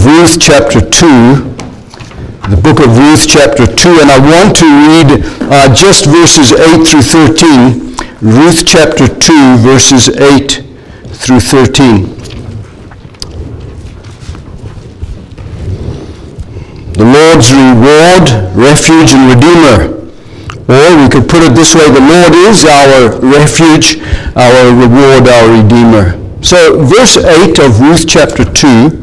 Ruth chapter 2, the book of Ruth chapter 2, and I want to read just verses 8 through 13. Ruth chapter 2, verses 8 through 13. The Lord's reward, refuge, and redeemer. Or we could put it this way, the Lord is our refuge, our reward, our redeemer. So verse 8 of Ruth chapter 2,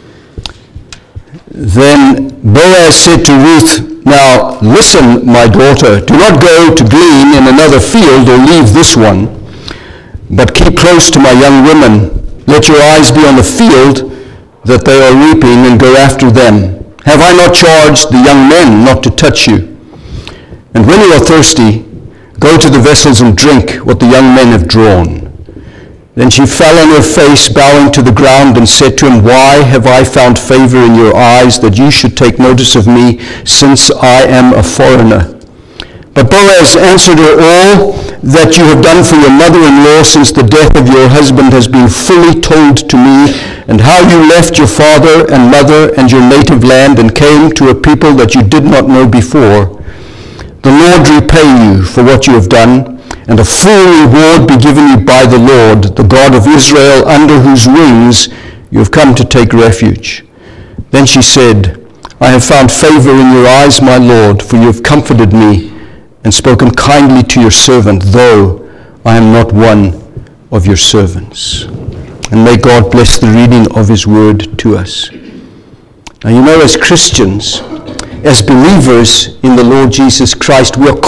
then Boaz said to Ruth, "Now listen, my daughter, do not go to glean in another field or leave this one, but keep close to my young women. Let your eyes be on the field that they are reaping and go after them. Have I not charged the young men not to touch you? And when you are thirsty, go to the vessels and drink what the young men have drawn." Then she fell on her face, bowing to the ground, and said to him, "Why have I found favor in your eyes, that you should take notice of me, since I am a foreigner?" But Boaz answered her, "All that you have done for your mother-in-law since the death of your husband has been fully told to me, and how you left your father and mother and your native land and came to a people that you did not know before. The Lord repay you for what you have done, and a full reward be given you by the Lord, the God of Israel, under whose wings you have come to take refuge." Then she said, "I have found favor in your eyes, my Lord, for you have comforted me and spoken kindly to your servant, though I am not one of your servants." And may God bless the reading of his word to us. Now, you know, as Christians, as believers in the Lord Jesus Christ, we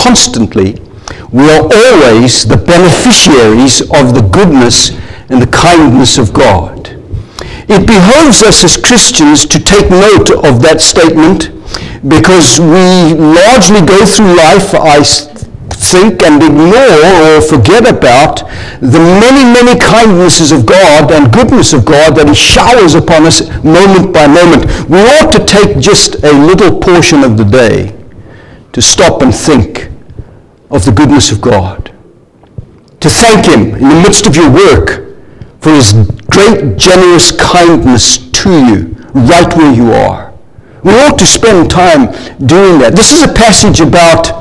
are always the beneficiaries of the goodness and the kindness of God. It behoves us as Christians to take note of that statement, because we largely go through life, I think, and ignore or forget about the many, many kindnesses of God and goodness of God that he showers upon us moment by moment. We ought to take just a little portion of the day to stop and think of the goodness of God, to thank him in the midst of your work for his great generous kindness to you right where you are. We ought to spend time doing that. This is a passage about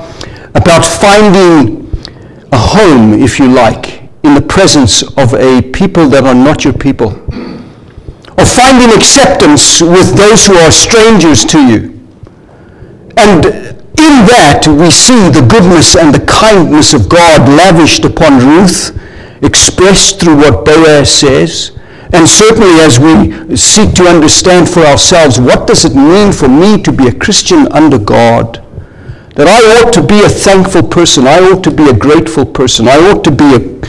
finding a home, if you like, in the presence of a people that are not your people, or finding acceptance with those who are strangers to you. And in that, we see the goodness and the kindness of God lavished upon Ruth, expressed through what Boaz says. And certainly as we seek to understand for ourselves, what does it mean for me to be a Christian under God? That I ought to be a thankful person. I ought to be a grateful person. I ought to be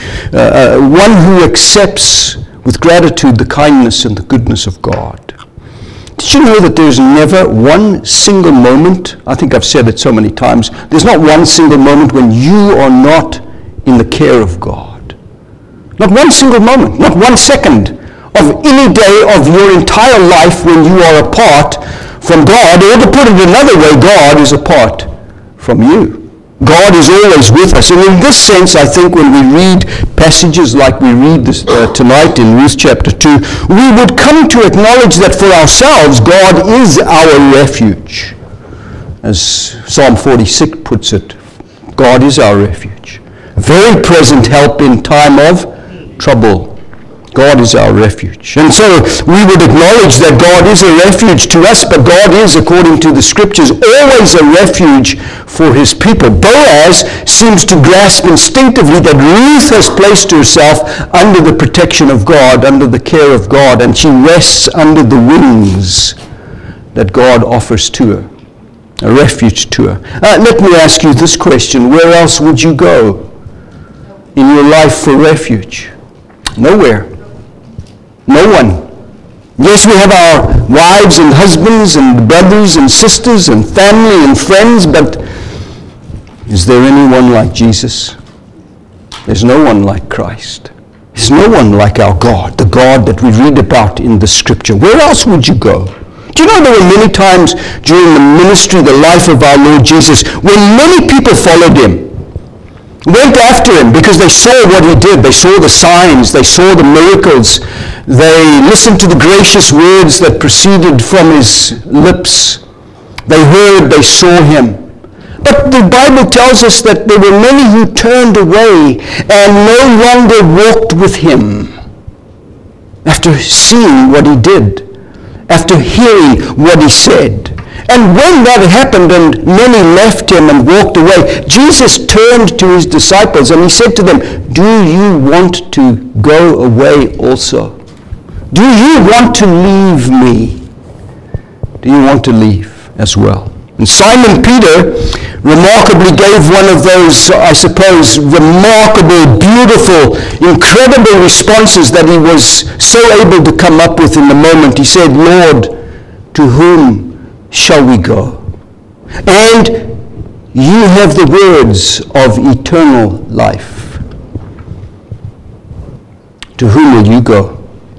one who accepts with gratitude the kindness and the goodness of God. Did you know that there's never one single moment, I think I've said it so many times, there's not one single moment when you are not in the care of God. Not one single moment, not 1 second of any day of your entire life when you are apart from God, or to put it another way, God is apart from you. God is always with us. And in this sense, I think when we read passages like we read this, tonight in Ruth chapter 2, we would come to acknowledge that for ourselves, God is our refuge. As Psalm 46 puts it, God is our refuge. Very present help in time of trouble. God is our refuge. And so we would acknowledge that God is a refuge to us, but God is, according to the scriptures, always a refuge for his people. Boaz seems to grasp instinctively that Ruth has placed herself under the protection of God, under the care of God, and she rests under the wings that God offers to her, a refuge to her. Let me ask you this question. Where else would you go in your life for refuge? Nowhere. No one. Yes, we have our wives and husbands and brothers and sisters and family and friends, but is there anyone like Jesus? There's no one like Christ. There's no one like our God, the God that we read about in the scripture. Where else would you go? Do you know there were many times during the ministry, the life of our Lord Jesus, when many people followed him, went after him because they saw what he did. They saw the signs. They saw the miracles. They listened to the gracious words that proceeded from his lips. They heard, they saw him. But the Bible tells us that there were many who turned away and no longer walked with him after seeing what he did, after hearing what he said. And when that happened and many left him and walked away, Jesus turned to his disciples and he said to them, "Do you want to go away also? Do you want to leave me? Do you want to leave as well?" And Simon Peter remarkably gave one of those, I suppose, remarkable, beautiful, incredible responses that he was so able to come up with in the moment. He said, "Lord, to whom shall we go? And you have the words of eternal life. To whom will you go?"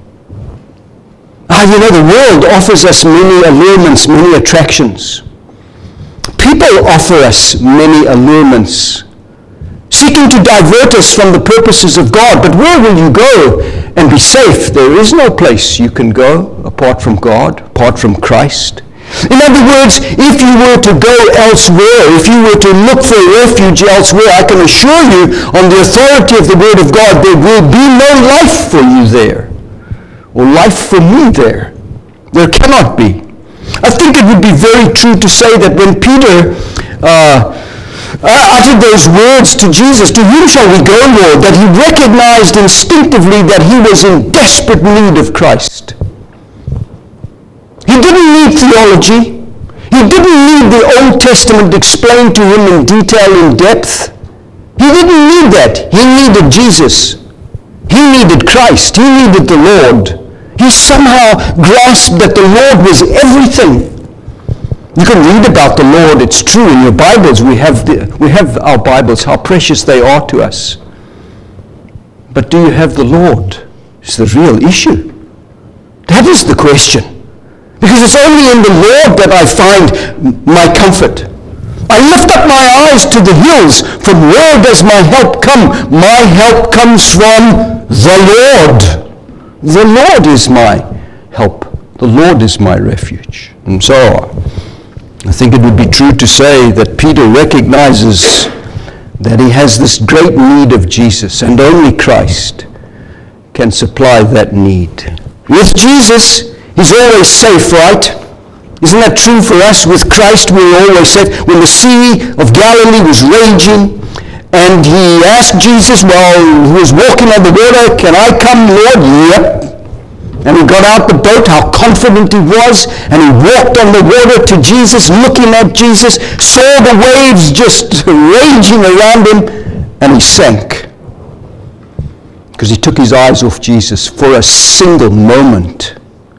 The world offers us many allurements, many attractions. People offer us many allurements, seeking to divert us from the purposes of God. But where will you go and be safe? There is no place you can go apart from God, apart from Christ. In other words, if you were to go elsewhere, if you were to look for refuge elsewhere, I can assure you, on the authority of the Word of God, there will be no life for you there, or life for me there. There cannot be. I think it would be very true to say that when Peter uttered those words to Jesus, "To whom shall we go, Lord?" that he recognized instinctively that he was in desperate need of Christ. He didn't need theology. He didn't need the Old Testament explained to him in detail, in depth. He didn't need that. He needed Jesus. He needed Christ. He needed the Lord. He somehow grasped that the Lord was everything. You can read about the Lord. It's true in your Bibles. We have our Bibles, how precious they are to us. But do you have the Lord? It's the real issue. That is the question. Because it's only in the Lord that I find my comfort. I lift up my eyes to the hills. From where does my help come? My help comes from the Lord. The Lord is my help. The Lord is my refuge. And so I think it would be true to say that Peter recognizes that he has this great need of Jesus, and only Christ can supply that need. With Jesus, he's always safe, right? Isn't that true for us? With Christ, we're always safe. When the Sea of Galilee was raging, and he asked Jesus while he was walking on the water, "Can I come, Lord?" "Yep." And he got out the boat, how confident he was, and he walked on the water to Jesus, looking at Jesus, saw the waves just raging around him, and he sank. Because he took his eyes off Jesus for a single moment.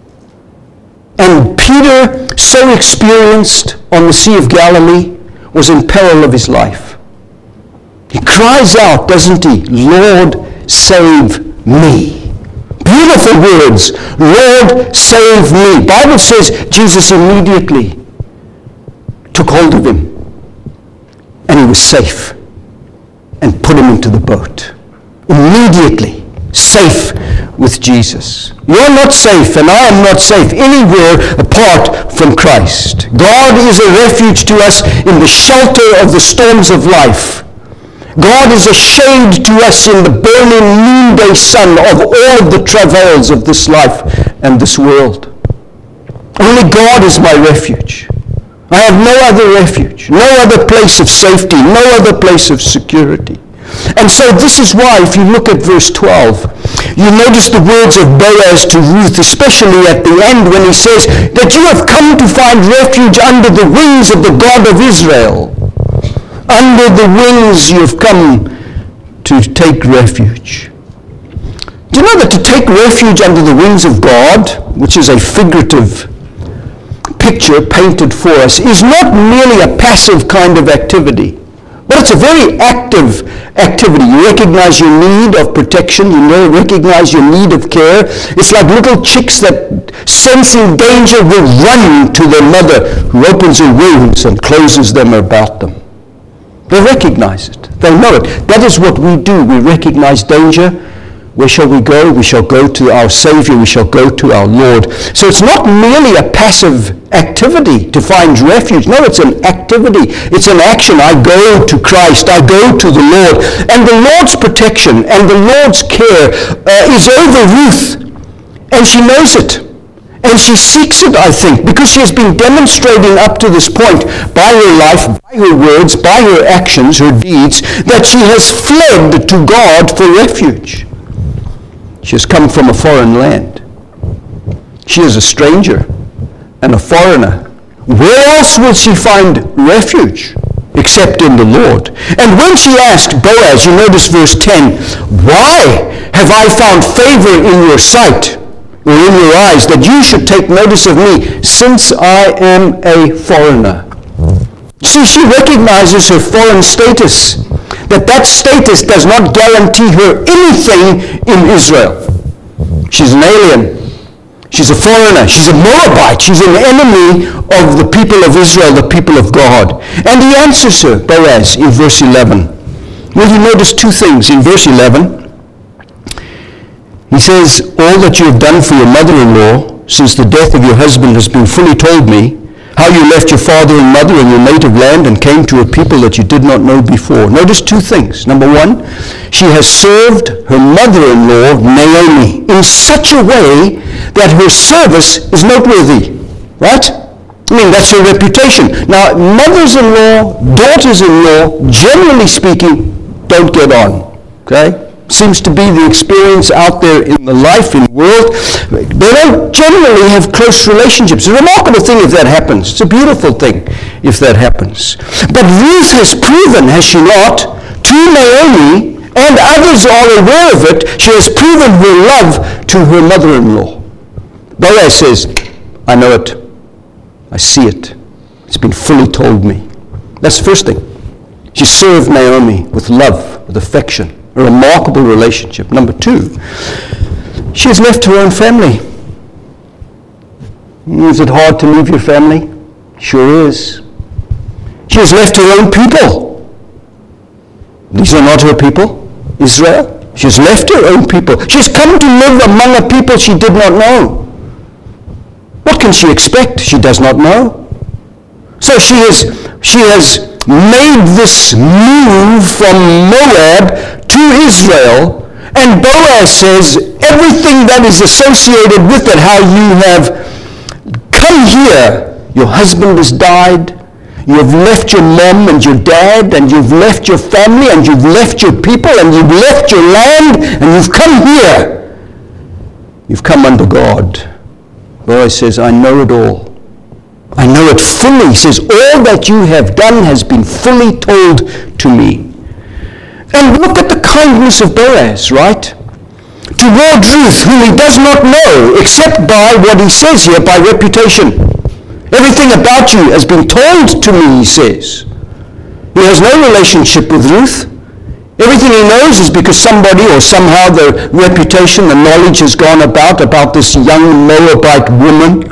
And Peter, so experienced on the Sea of Galilee, was in peril of his life. He cries out, doesn't he? "Lord, save me." Beautiful words. "Lord, save me." Bible says Jesus immediately took hold of him, and he was safe, and put him into the boat. Immediately safe with Jesus. You're not safe, and I am not safe anywhere apart from Christ. God is a refuge to us in the shelter of the storms of life. God is a shade to us in the burning noonday sun of all of the travails of this life and this world. Only God is my refuge. I have no other refuge, no other place of safety, no other place of security. And so this is why, if you look at verse 12, you notice the words of Boaz to Ruth, especially at the end when he says that you have come to find refuge under the wings of the God of Israel. Under the wings you have come to take refuge. Do you know that to take refuge under the wings of God, which is a figurative picture painted for us, is not merely a passive kind of activity, but it's a very active activity. You recognize your need of protection. You recognize your need of care. It's like little chicks that, sensing danger, will run to their mother, who opens her wounds and closes them about them. They recognize it. They know it. That is what we do. We recognize danger. Where shall we go? We shall go to our Savior. We shall go to our Lord. So it's not merely a passive activity to find refuge. No, it's an activity. It's an action. I go to Christ. I go to the Lord. And the Lord's protection and the Lord's care is over Ruth. And she knows it. And she seeks it, I think, because she has been demonstrating up to this point by her life, by her words, by her actions, her deeds, that she has fled to God for refuge. She has come from a foreign land. She is a stranger and a foreigner. Where else will she find refuge except in the Lord? And when she asked Boaz, you notice verse 10, why have I found favor in your sight, or in your eyes, that you should take notice of me, since I am a foreigner? See, she recognizes her foreign status, that status does not guarantee her anything in Israel. She's an alien. She's a foreigner. She's a Moabite. She's an enemy of the people of Israel, the people of God. And he answers her, Boaz, in verse 11. Well, you notice two things. In verse 11, he says, all that you have done for your mother-in-law since the death of your husband has been fully told me, how you left your father and mother in your native land and came to a people that you did not know before. Notice two things. Number one, she has served her mother-in-law, Naomi, in such a way that her service is noteworthy. Right? I mean, that's her reputation. Now, mothers-in-law, daughters-in-law, generally speaking, don't get on. Okay? Seems to be the experience out there in the life, in the world. They don't generally have close relationships. It's a remarkable thing if that happens. It's a beautiful thing if that happens. But Ruth has proven, has she not, to Naomi, and others are aware of it, she has proven her love to her mother-in-law. Boaz says, I know it. I see it. It's been fully told me. That's the first thing. She served Naomi with love, with affection. A remarkable relationship. Number two, she has left her own family. Is it hard to leave your family? Sure is. She has left her own people. These are not her people, Israel. She has left her own people. She has come to live among a people she did not know. What can she expect? She does not know. So she has made this move from Moab to Israel, and Boaz says everything that is associated with it, how you have come here, your husband has died, you have left your mom and your dad, and you've left your family, and you've left your people, and you've left your land, and you've come here. You've come under God. Boaz says, I know it all. I know it fully. He says, all that you have done has been fully told to me. And look at the kindness of Boaz, right? Toward Ruth, whom he does not know, except by what he says here, by reputation. Everything about you has been told to me, he says. He has no relationship with Ruth. Everything he knows is because somebody or somehow the reputation, the knowledge has gone about this young Moabite woman.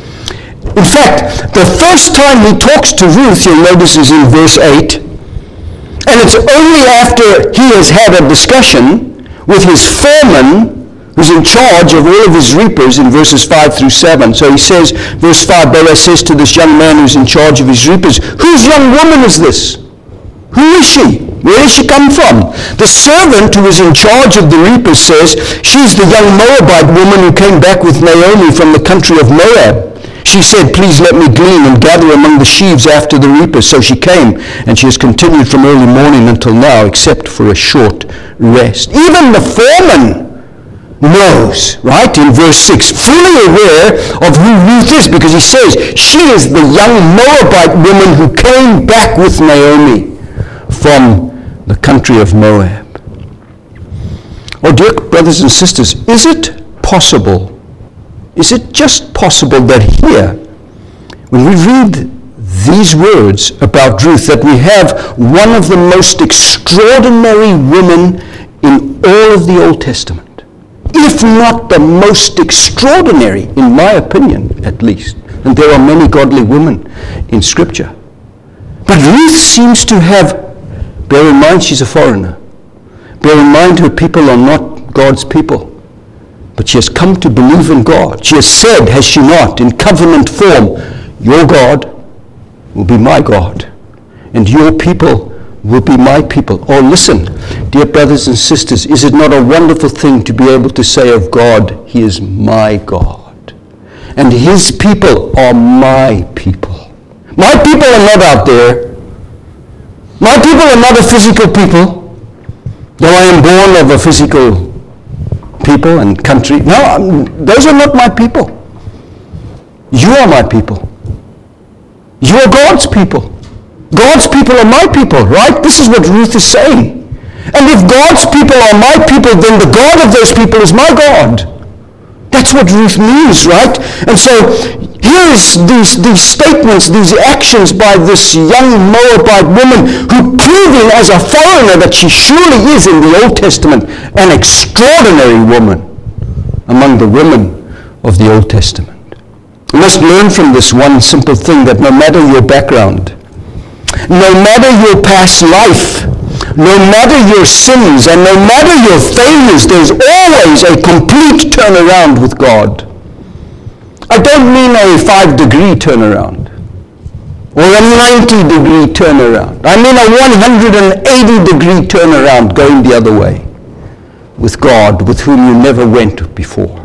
In fact, the first time he talks to Ruth, you'll notice, is in verse 8. And it's only after he has had a discussion with his foreman, who's in charge of all of his reapers, in verses 5 through 7. So he says, verse 5, Boaz says to this young man who's in charge of his reapers, whose young woman is this? Who is she? Where does she come from? The servant who is in charge of the reapers says, she's the young Moabite woman who came back with Naomi from the country of Moab. She said, please let me glean and gather among the sheaves after the reapers. So she came, and she has continued from early morning until now, except for a short rest. Even the foreman knows, right, in verse 6, fully aware of who Ruth is, because he says, she is the young Moabite woman who came back with Naomi from the country of Moab. Oh, dear brothers and sisters, is it possible? Is it just possible that here, when we read these words about Ruth, that we have one of the most extraordinary women in all of the Old Testament? If not the most extraordinary, in my opinion, at least. And there are many godly women in Scripture. But Ruth seems to have, bear in mind she's a foreigner. Bear in mind her people are not God's people. But she has come to believe in God. She has said, has she not, in covenant form, your God will be my God, and your people will be my people. Oh, listen, dear brothers and sisters, is it not a wonderful thing to be able to say of God, he is my God, and his people are my people. My people are not out there. My people are not a physical people, though I am born of a physical people and country. No, those are not my people. You are my people. You are God's people. God's people are my people, right? This is what Ruth is saying. And if God's people are my people, then the God of those people is my God. That's what Ruth means, right? And so here is these statements, these actions by this young Moabite woman who proving as a foreigner that she surely is in the Old Testament an extraordinary woman among the women of the Old Testament. We must learn from this one simple thing, that no matter your background, no matter your past life, no matter your sins, and no matter your failures, there's always a complete turnaround with God. I don't mean a 5-degree turnaround or a 90-degree turnaround. I mean a 180-degree turnaround going the other way with God, with whom you never went before.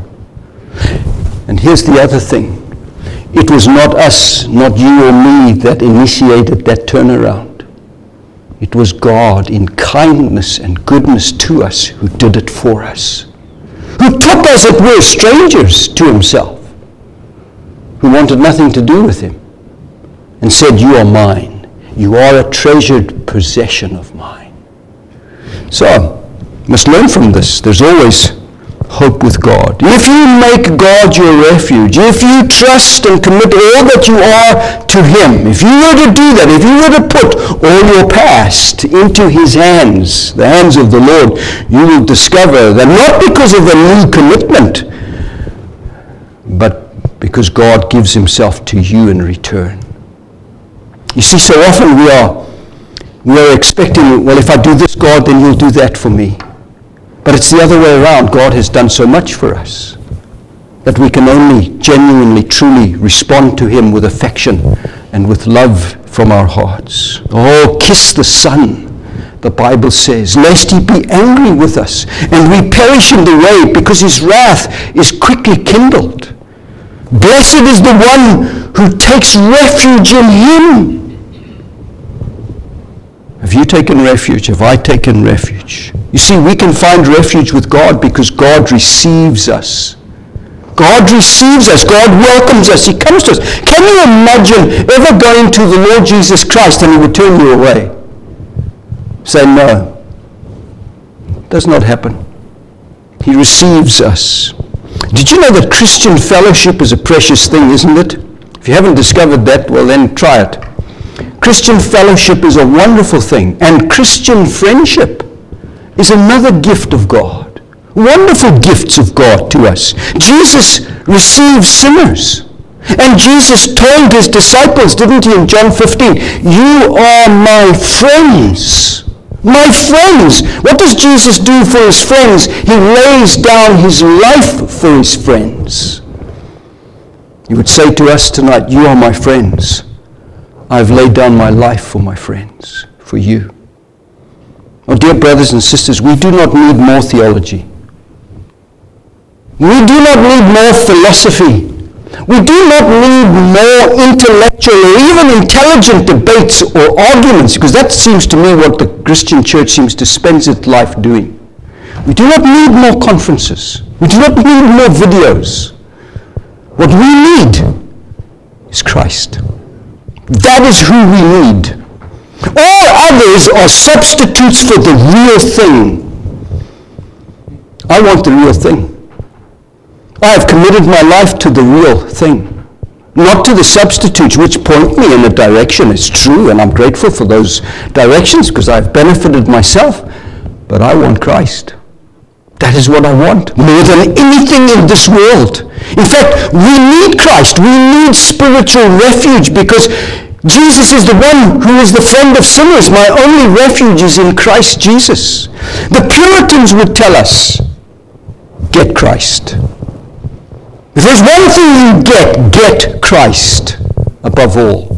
And here's the other thing. It was not us, not you or me, that initiated that turnaround. It was God in kindness and goodness to us who did it for us, who took us as we're strangers to himself, who wanted nothing to do with him, and said, you are mine. You are a treasured possession of mine. So, must learn from this. There's always hope with God. If you make God your refuge, if you trust and commit all that you are to him, if you were to do that, if you were to put all your past into his hands, the hands of the Lord, you will discover that not because of a new commitment, but because God gives himself to you in return. You see, so often we are expecting, well, if I do this, God, then you'll do that for me. But it's the other way around. God has done so much for us that we can only genuinely, truly respond to him with affection and with love from our hearts. Oh, kiss the Son, the Bible says, lest he be angry with us and we perish in the way, because his wrath is quickly kindled. Blessed is the one who takes refuge in him. Have you taken refuge? Have I taken refuge? You see, we can find refuge with God because God receives us. God receives us. God welcomes us. He comes to us. Can you imagine ever going to the Lord Jesus Christ and he would turn you away? Say no. It does not happen. He receives us. Did you know that Christian fellowship is a precious thing, isn't it? If you haven't discovered that, well then try it. Christian fellowship is a wonderful thing, and Christian friendship is another gift of God. Wonderful gifts of God to us. Jesus receives sinners. And Jesus told his disciples, didn't he, in John 15, you are my friends. My friends. What does Jesus do for his friends? He lays down his life for his friends. He would say to us tonight, you are my friends. I've laid down my life for my friends, for you. Oh, dear brothers and sisters, we do not need more theology. We do not need more philosophy. We do not need more intellectual or even intelligent debates or arguments, because that seems to me what the Christian church seems to spend its life doing. We do not need more conferences. We do not need more videos. What we need is Christ. That is who we need. All others are substitutes for the real thing. I want the real thing. I have committed my life to the real thing, not to the substitutes which point me in a direction. It's true, and I'm grateful for those directions because I've benefited myself, but I want Christ. That is what I want, more than anything in this world. In fact, we need Christ. We need spiritual refuge because Jesus is the one who is the friend of sinners. My only refuge is in Christ Jesus. The Puritans would tell us, get Christ. If there's one thing you get Christ above all.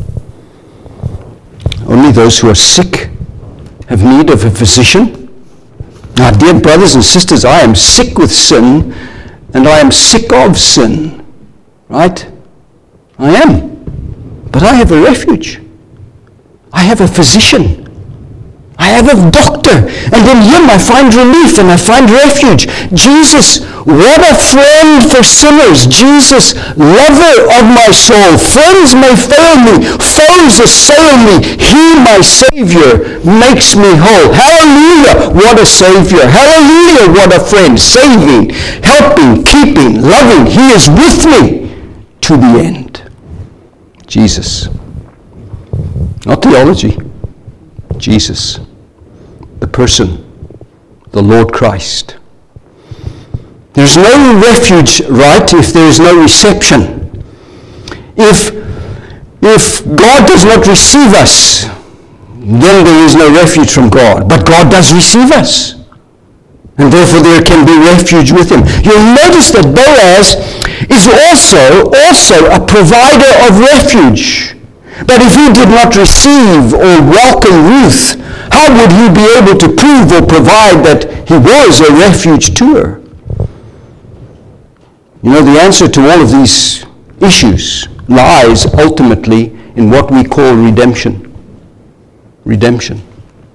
Only those who are sick have need of a physician. Now, dear brothers and sisters, I am sick with sin, and I am sick of sin. Right? I am. But I have a refuge. I have a physician. I have a doctor, and in him I find relief and I find refuge. Jesus, what a friend for sinners. Jesus, lover of my soul. Friends may fail me, foes assail me. He, my Savior, makes me whole. Hallelujah, what a Savior. Hallelujah, what a friend. Saving, helping, keeping, loving. He is with me to the end. Jesus. Not theology. Jesus, the person, the Lord Christ. There's no refuge, right, if there is no reception. If God does not receive us, then there is no refuge from God. But God does receive us. And therefore there can be refuge with him. You'll notice that Boaz is also a provider of refuge. But if he did not receive or welcome Ruth, how would he be able to prove or provide that he was a refuge to her? You know, the answer to all of these issues lies ultimately in what we call redemption. Redemption.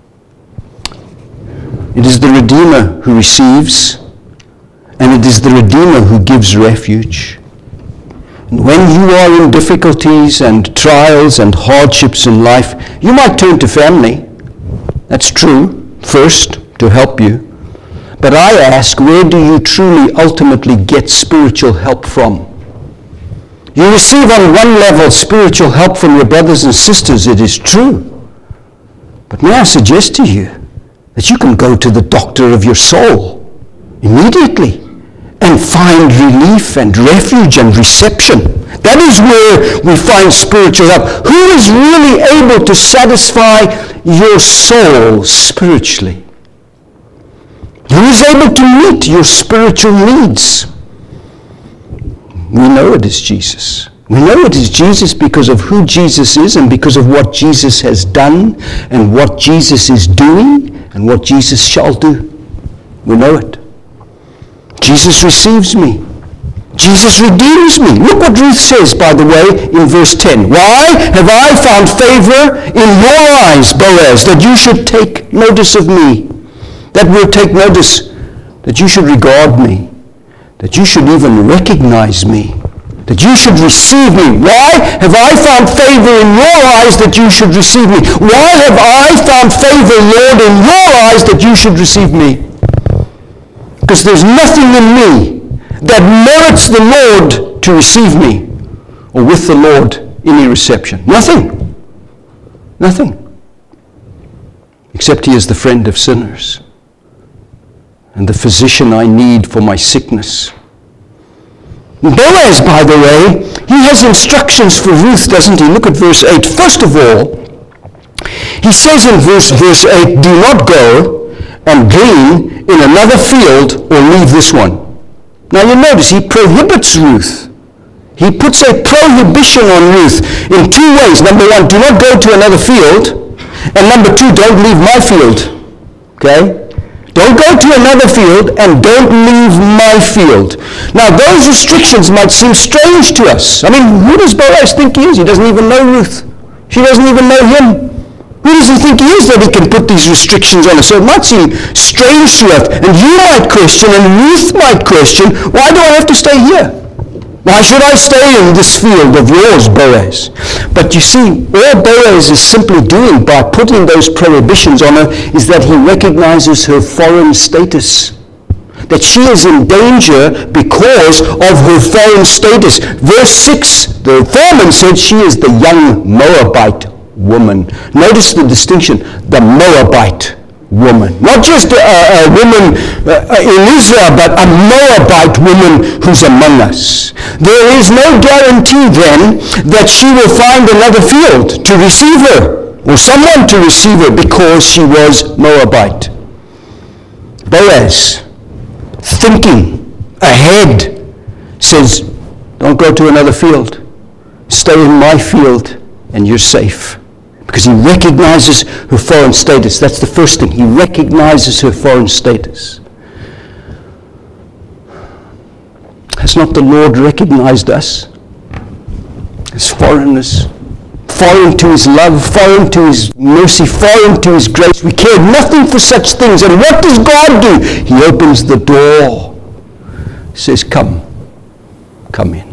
It is the Redeemer who receives, and it is the Redeemer who gives refuge. And when you are in difficulties and trials and hardships in life, you might turn to family. That's true, first, to help you. But I ask, where do you truly ultimately get spiritual help from? You receive on one level spiritual help from your brothers and sisters, it is true. But may I suggest to you that you can go to the doctor of your soul immediately and find relief and refuge and reception. That is where we find spiritual help. Who is really able to satisfy your soul spiritually? Who is able to meet your spiritual needs? We know it is Jesus. We know it is Jesus because of who Jesus is and because of what Jesus has done and what Jesus is doing and what Jesus shall do. We know it. Jesus receives me. Jesus redeems me. Look what Ruth says, by the way, in verse 10. Why have I found favor in your eyes, Boaz, that you should take notice of me? That will take notice, that you should regard me, that you should even recognize me, that you should receive me. Why have I found favor in your eyes that you should receive me? Why have I found favor, Lord, in your eyes that you should receive me? Because there's nothing in me that merits the Lord to receive me, or with the Lord any reception. Nothing. Nothing. Except he is the friend of sinners and the physician I need for my sickness. Boaz, by the way, he has instructions for Ruth, doesn't he? Look at verse 8. First of all, he says in verse 8, do not go and glean in another field or leave this one. Now you notice he prohibits Ruth. He puts a prohibition on Ruth in two ways. Number one, do not go to another field. And number two, don't leave my field. Okay? Don't go to another field and don't leave my field. Now those restrictions might seem strange to us. I mean, who does Boaz think he is? He doesn't even know Ruth. She doesn't even know him. Who does he think he is that he can put these restrictions on us? So it might seem strange to us. And you might question, and Ruth might question, why do I have to stay here? Why should I stay in this field of yours, Boaz? But you see, all Boaz is simply doing by putting those prohibitions on her is that he recognizes her foreign status. That she is in danger because of her foreign status. Verse 6, the foreman said she is the young Moabite woman. Notice the distinction, the Moabite woman. Not just a woman in Israel, but a Moabite woman who's among us. There is no guarantee then that she will find another field to receive her, or someone to receive her, because she was Moabite. Boaz, thinking ahead, says, don't go to another field. Stay in my field and you're safe. Because he recognizes her foreign status. That's the first thing. He recognizes her foreign status. Has not the Lord recognized us as foreigners? Foreign to his love, foreign to his mercy, foreign to his grace. We care nothing for such things. And what does God do? He opens the door. Says, come in.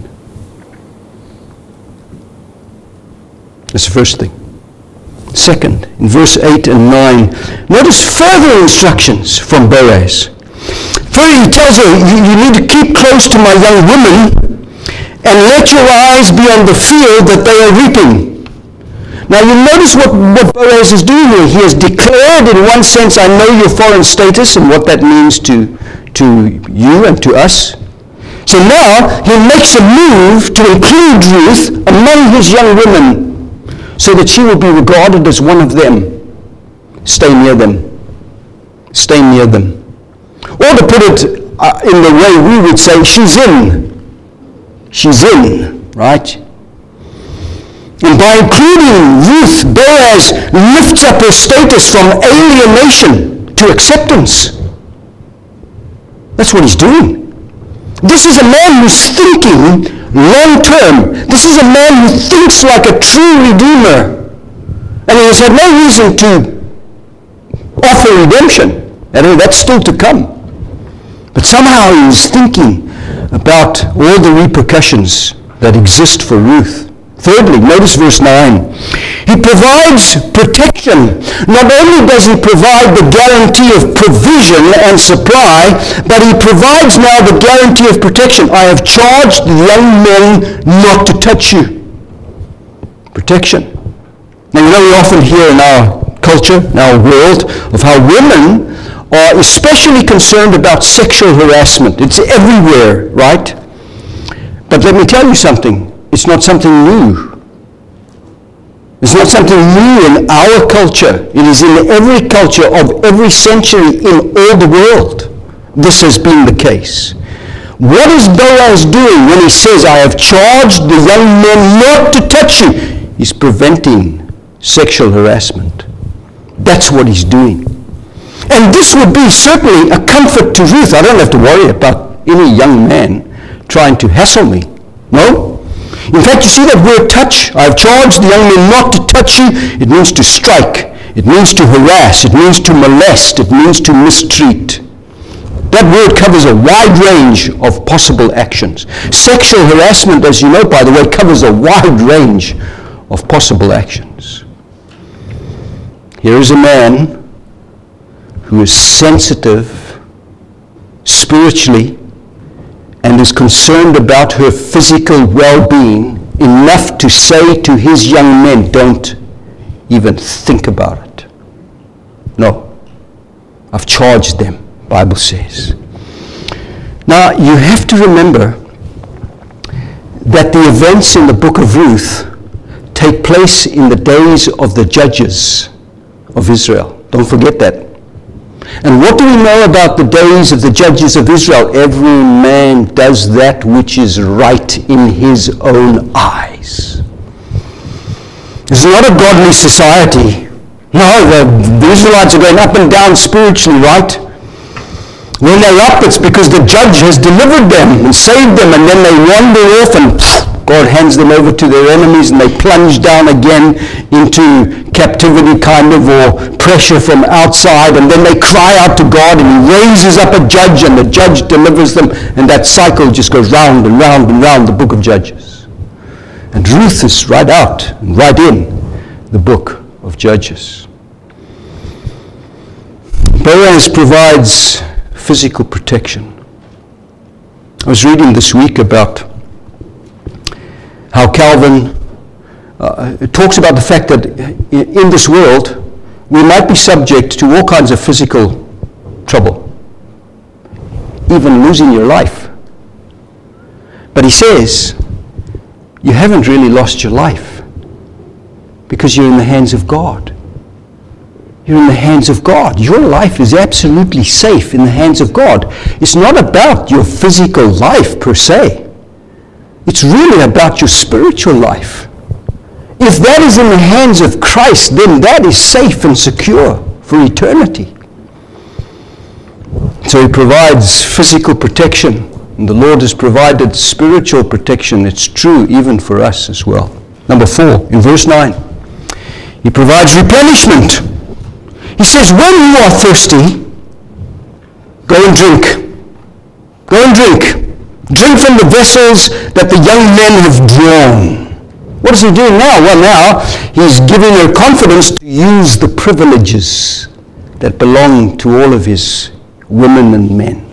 That's the first thing. Second, in verse 8 and 9, notice further instructions from Boaz. Further, he tells her, you need to keep close to my young women and let your eyes be on the field that they are reaping. Now you notice what Boaz is doing here. He has declared in one sense, I know your foreign status and what that means to you and to us. So now he makes a move to include Ruth among his young women so that she will be regarded as one of them. Stay near them. Stay near them. Or to put it in the way we would say, she's in. She's in, right? And by including Ruth, Boaz lifts up her status from alienation to acceptance. That's what he's doing. This is a man who's thinking long term. This is a man who thinks like a true redeemer. And he has had no reason to offer redemption. And that's still to come. But somehow he was thinking about all the repercussions that exist for Ruth. Thirdly, notice verse 9. He provides protection. Not only does he provide the guarantee of provision and supply, but he provides now the guarantee of protection. I have charged the young men not to touch you. Protection. Now you know we often hear in our culture, in our world, of how women are especially concerned about sexual harassment. It's everywhere, right? But let me tell you something. It's not something new. It's not something new in our culture. It is in every culture of every century in all the world. This has been the case. What is Boaz doing when he says, I have charged the young men not to touch you? He's preventing sexual harassment. That's what he's doing. And this would be certainly a comfort to Ruth. I don't have to worry about any young man trying to hassle me. No? In fact, you see that word touch? I have charged the young men not to touch you. It means to strike. It means to harass. It means to molest. It means to mistreat. That word covers a wide range of possible actions. Sexual harassment, as you know, by the way, covers a wide range of possible actions. Here is a man who is sensitive spiritually and is concerned about her physical well-being enough to say to his young men, don't even think about it. No, I've charged them, Bible says. Now, you have to remember that the events in the book of Ruth take place in the days of the judges of Israel. Don't forget that. And what do we know about the days of the judges of Israel? Every man does that which is right in his own eyes. It's not a godly society. No, the Israelites are going up and down spiritually, right? When they're up, it's because the judge has delivered them and saved them, and then they wander off and God hands them over to their enemies and they plunge down again into captivity kind of, or pressure from outside, and then they cry out to God and he raises up a judge and the judge delivers them, and that cycle just goes round and round and round the book of Judges. And Ruth is right out and right in the book of Judges. Boaz provides physical protection. I was reading this week about how Calvin talks about the fact that in this world we might be subject to all kinds of physical trouble, even losing your life. But he says, you haven't really lost your life because you're in the hands of God. You're in the hands of God. Your life is absolutely safe in the hands of God. It's not about your physical life per se. It's really about your spiritual life. If that is in the hands of Christ, then that is safe and secure for eternity. So he provides physical protection, and the Lord has provided spiritual protection. It's true even for us as well. Number 4, in verse 9, he provides replenishment. He says, when you are thirsty, go and drink. Go and drink. Drink from the vessels that the young men have drawn. What is he doing now? Well, now he's giving her confidence to use the privileges that belong to all of his women and men.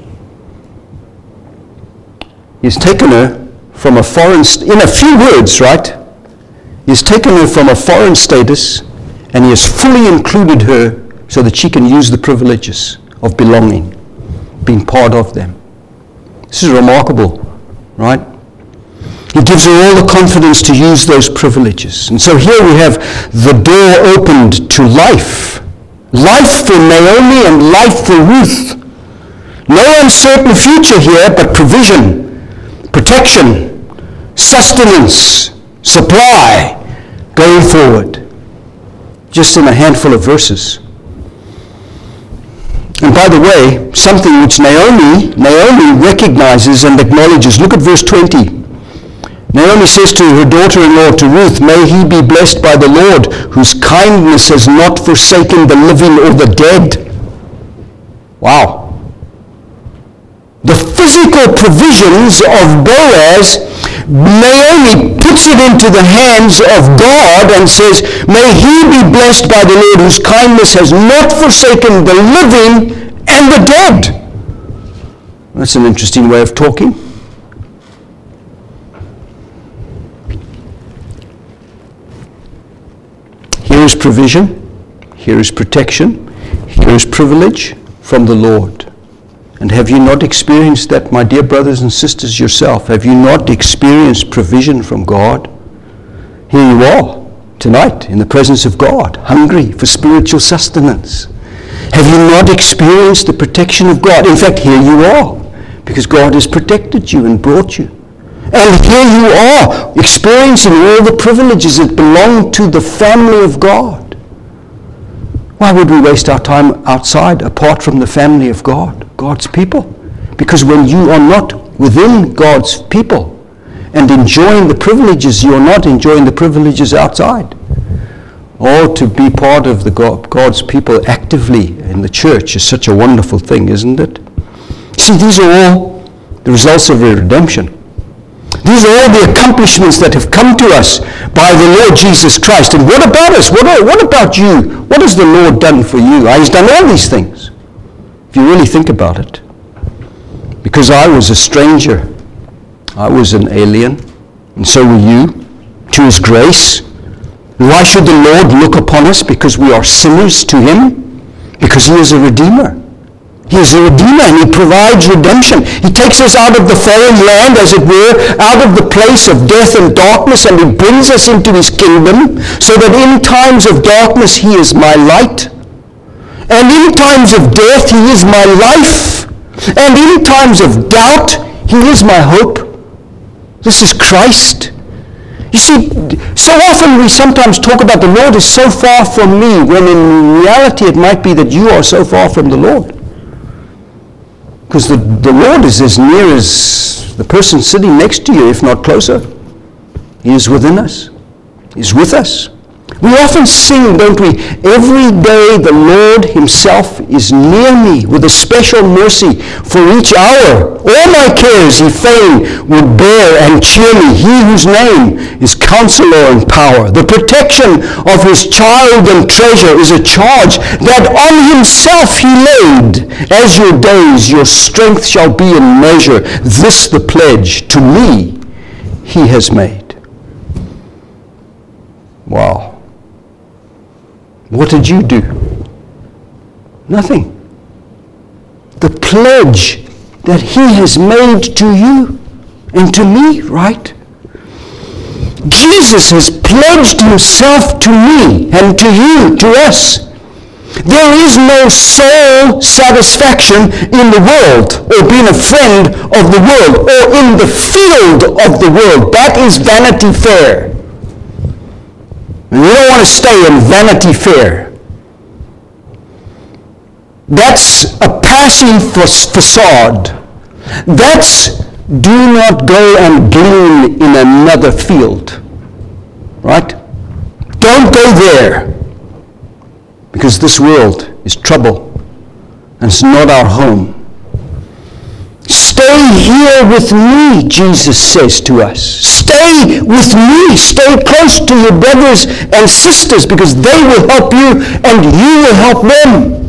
He's taken her from a foreign, in a few words, right? He's taken her from a foreign status, and he has fully included her so that she can use the privileges of belonging, being part of them. This is remarkable, right? He gives her all the confidence to use those privileges. And so here we have the door opened to life. Life for Naomi and life for Ruth. No uncertain future here, but provision, protection, sustenance, supply going forward. Just in a handful of verses. And by the way, something which Naomi recognizes and acknowledges. Look at verse 20. Naomi says to her daughter-in-law, to Ruth, may he be blessed by the Lord, whose kindness has not forsaken the living or the dead. Wow. The physical provisions of Boaz, Naomi puts it into the hands of God and says, may he be blessed by the Lord, whose kindness has not forsaken the living and the dead. That's an interesting way of talking. Here is provision, here is protection, here is privilege from the Lord. And have you not experienced that, my dear brothers and sisters, yourself? Have you not experienced provision from God? Here you are, tonight, in the presence of God, hungry for spiritual sustenance. Have you not experienced the protection of God? In fact, here you are, because God has protected you and brought you. And here you are, experiencing all the privileges that belong to the family of God. Why would we waste our time outside, apart from the family of God, God's people? Because when you are not within God's people and enjoying the privileges, you are not enjoying the privileges outside. Or to be part of the God's people actively in the church is such a wonderful thing, isn't it? See, these are all the results of redemption. These are all the accomplishments that have come to us by the Lord Jesus Christ. And what about us? What about you? What has the Lord done for you? He's done all these things, if you really think about it. Because I was a stranger. I was an alien. And so were you. To his grace. Why should the Lord look upon us? Because we are sinners to him? Because he is a redeemer. He is a redeemer, and he provides redemption. He takes us out of the foreign land, as it were, out of the place of death and darkness, and he brings us into his kingdom, so that in times of darkness he is my light, and in times of death he is my life, and in times of doubt he is my hope. This is Christ. You see, so often we sometimes talk about the Lord is so far from me, when in reality it might be that you are so far from the Lord. Because the Lord is as near as the person sitting next to you, if not closer. He is within us. He's with us. We often sing, don't we? Every day the Lord himself is near me with a special mercy for each hour. All my cares he fain would bear and cheer me. He whose name is Counselor and Power. The protection of his child and treasure is a charge that on himself he laid. As your days, your strength shall be in measure. This the pledge to me he has made. Wow. What did you do? Nothing. The pledge that he has made to you and to me, right? Jesus has pledged himself to me and to you, to us. There is no soul satisfaction in the world, or being a friend of the world, or in the field of the world. That is Vanity Fair. And you don't want to stay in Vanity Fair. That's a passing facade. That's do not go and glean in another field. Right? Don't go there. Because this world is trouble, and it's not our home. Stay here with me, Jesus says to us. Stay with me. Stay close to your brothers and sisters, because they will help you and you will help them.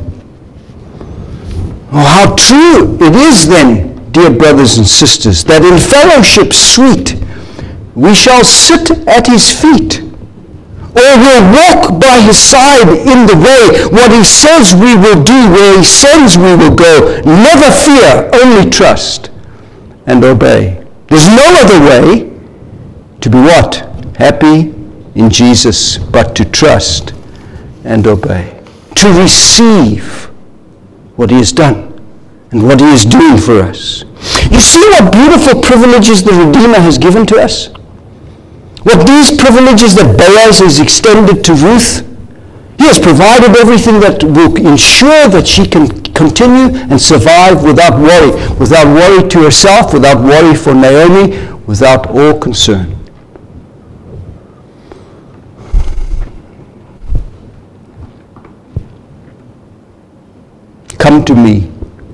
Oh, how true it is then, dear brothers and sisters, that in fellowship sweet we shall sit at his feet, or will walk by his side in the way. What he says we will do, where he sends we will go. Never fear, only trust and obey. There's no other way to be what? Happy in Jesus, but to trust and obey. To receive what he has done and what he is doing for us. You see what beautiful privileges the Redeemer has given to us? What these privileges that Boaz has extended to Ruth, he has provided everything that will ensure that she can continue and survive without worry to herself, without worry for Naomi, without all concern. Come to me.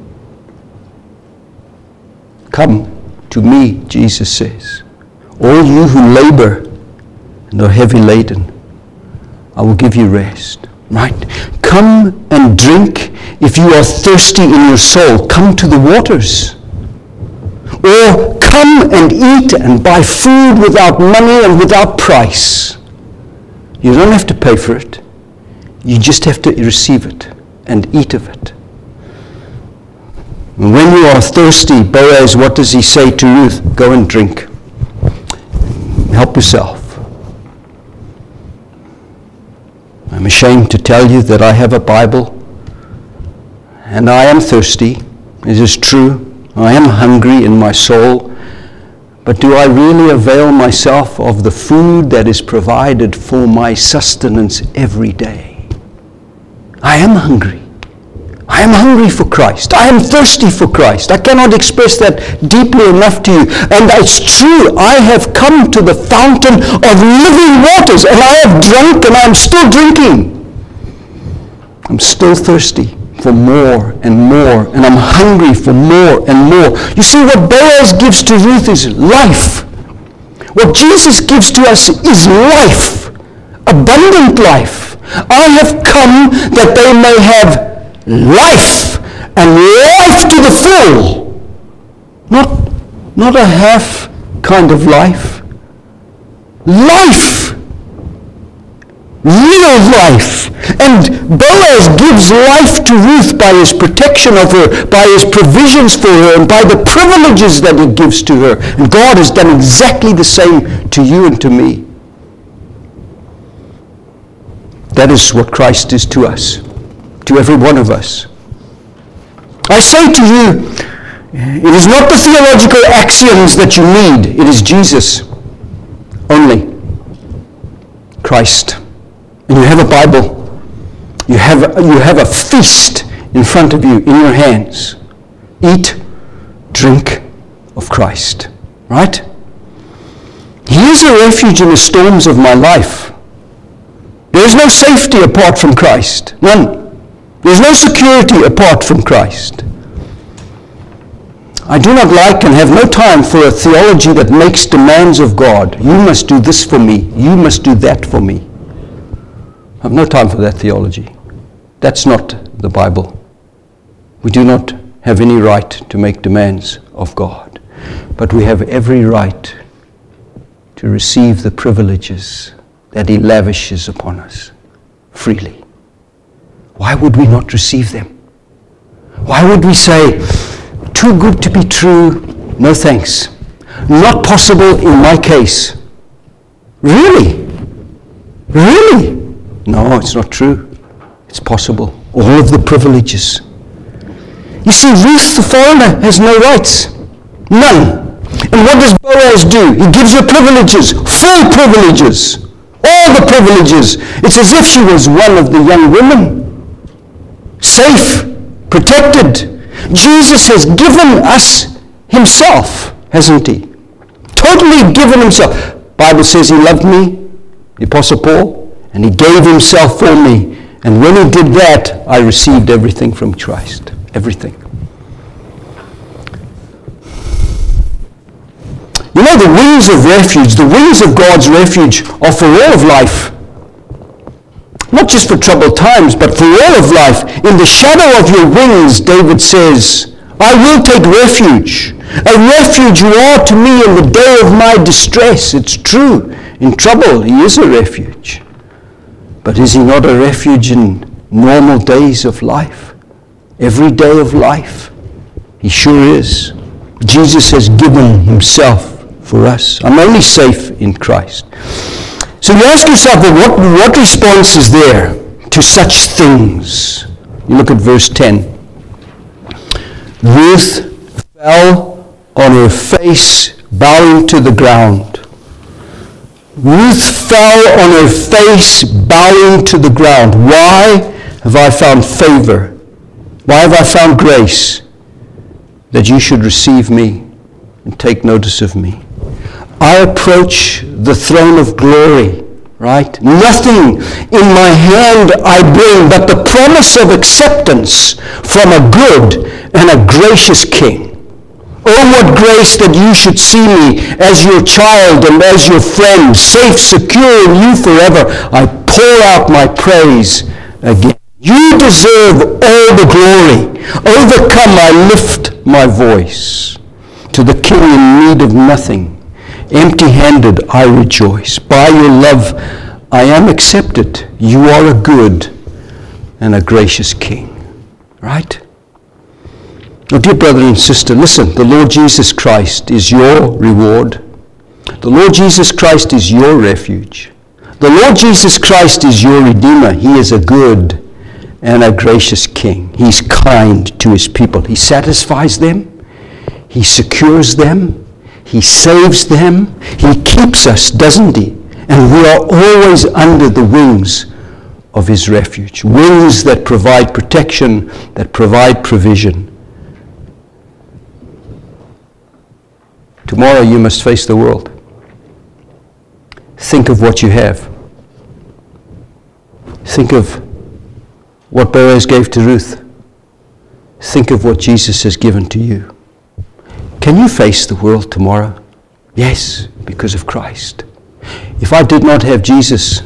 Come to me, Jesus says. All you who labor and are heavy laden, I will give you rest. Right? Come and drink. If you are thirsty in your soul, come to the waters. Or come and eat and buy food without money and without price. You don't have to pay for it. You just have to receive it and eat of it. And when you are thirsty, Boaz, what does he say to Ruth? Go and drink. Help yourself. I'm ashamed to tell you that I have a Bible and I am thirsty. It is true. I am hungry in my soul. But do I really avail myself of the food that is provided for my sustenance every day? I am hungry. I am hungry for Christ. I am thirsty for Christ. I cannot express that deeply enough to you. And it's true, I have come to the fountain of living waters, and I have drunk, and I'm still drinking. I'm still thirsty for more and more, and I'm hungry for more and more. You see, what Boaz gives to Ruth is life. What Jesus gives to us is life, abundant life. I have come that they may have life, and life to the full. Not a half kind of life. Life. Real life. And Boaz gives life to Ruth by his protection of her, by his provisions for her, and by the privileges that he gives to her. And God has done exactly the same to you and to me. That is what Christ is to us. To every one of us. I say to you, it is not the theological axioms that you need. It is Jesus only. Christ. And you have a Bible. You have a feast in front of you, in your hands. Eat, drink of Christ. Right? He is a refuge in the storms of my life. There is no safety apart from Christ. None. There's no security apart from Christ. I do not like and have no time for a theology that makes demands of God. You must do this for me. You must do that for me. I have no time for that theology. That's not the Bible. We do not have any right to make demands of God. But we have every right to receive the privileges that he lavishes upon us freely. Why would we not receive them? Why would we say, too good to be true, no thanks. Not possible in my case. Really? Really? No, it's not true. It's possible. all of the privileges. You see, Ruth the foreigner has no rights. None. And what does Boaz do? He gives her privileges, full privileges, all the privileges. It's as if she was one of the young women. Safe, protected. Jesus has given us himself, hasn't he? Totally given himself. The Bible says he loved me, the Apostle Paul, and he gave himself for me. And when he did that, I received everything from Christ. Everything. You know, the wings of refuge, the wings of God's refuge are for all of life. Not just for troubled times, but for all of life. In the shadow of your wings, David says, I will take refuge. A refuge you are to me in the day of my distress. It's true. In trouble, he is a refuge. But is he not a refuge in normal days of life? Every day of life? He sure is. Jesus has given himself for us. I'm only safe in Christ. So you ask yourself, well, what response is there to such things? You look at verse 10. Ruth fell on her face, bowing to the ground. Ruth fell on her face, bowing to the ground. Why have I found favor? Why have I found grace that you should receive me and take notice of me? I approach the throne of glory, right? Nothing in my hand I bring but the promise of acceptance from a good and a gracious King. Oh, what grace that you should see me as your child and as your friend, safe, secure in you forever. I pour out my praise again. You deserve all the glory. Overcome, I lift my voice to the King in need of nothing. Empty-handed, I rejoice. By your love, I am accepted. You are a good and a gracious King. Right? Now, dear brother and sister, listen. The Lord Jesus Christ is your reward. The Lord Jesus Christ is your refuge. The Lord Jesus Christ is your Redeemer. He is a good and a gracious King. He's kind to his people. He satisfies them. He secures them. He saves them. He keeps us, doesn't he? And we are always under the wings of his refuge. Wings that provide protection, that provide provision. Tomorrow you must face the world. Think of what you have. Think of what Boaz gave to Ruth. Think of what Jesus has given to you. Can you face the world tomorrow? Yes, because of Christ. If I did not have Jesus,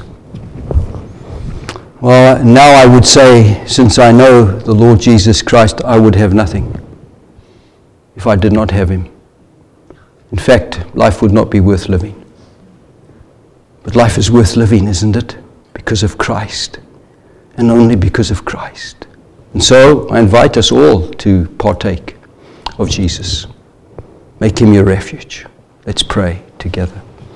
well, now I would say, since I know the Lord Jesus Christ, I would have nothing if I did not have him. In fact, life would not be worth living. But life is worth living, isn't it? Because of Christ, and only because of Christ. And so I invite us all to partake of Jesus. Make him your refuge. Let's pray together.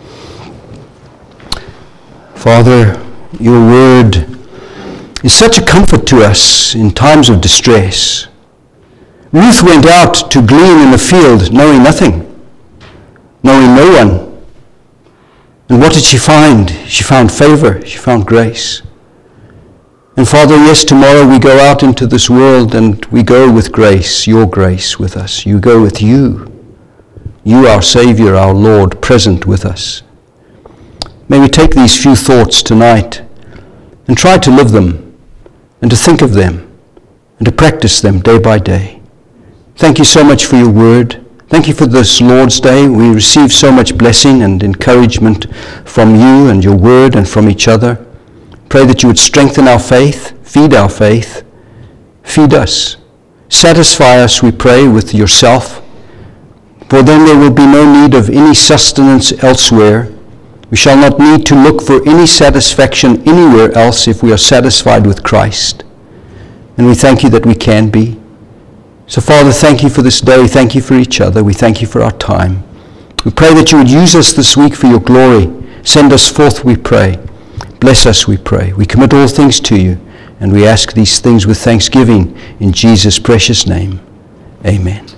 Father, your word is such a comfort to us in times of distress. Ruth went out to glean in the field knowing nothing, knowing no one. And what did she find? She found favor. She found grace. And Father, yes, tomorrow we go out into this world and we go with grace, your grace with us. You go with you. You, our Savior, our Lord, present with us. May we take these few thoughts tonight and try to live them and to think of them and to practice them day by day. Thank you so much for your word. Thank you for this Lord's Day. We receive so much blessing and encouragement from you and your word and from each other. Pray that you would strengthen our faith, feed us. Satisfy us, we pray, with yourself. For then there will be no need of any sustenance elsewhere. We shall not need to look for any satisfaction anywhere else if we are satisfied with Christ. And we thank you that we can be. So Father, thank you for this day. Thank you for each other. We thank you for our time. We pray that you would use us this week for your glory. Send us forth, we pray. Bless us, we pray. We commit all things to you. And we ask these things with thanksgiving in Jesus' precious name. Amen.